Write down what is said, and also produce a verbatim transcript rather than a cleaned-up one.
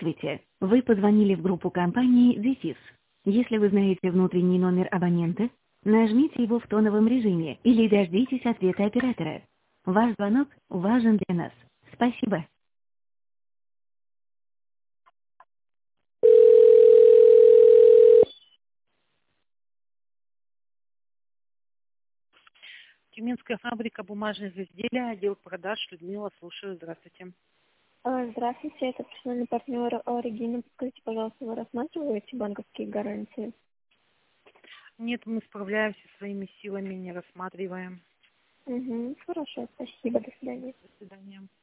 Здравствуйте. Вы позвонили в группу компании «Дефис». Если вы знаете внутренний номер абонента, нажмите его в тоновом режиме или дождитесь ответа оператора. Ваш звонок важен для нас. Спасибо. Тюменская фабрика бумажных изделий, отдел продаж, Людмила, слушаю, здравствуйте. А, Здравствуйте, это персональный партнер а, Регина. Подскажите, пожалуйста, вы рассматриваете банковские гарантии? Нет, мы справляемся своими силами, не рассматриваем. Угу, хорошо, спасибо, до свидания. До свидания.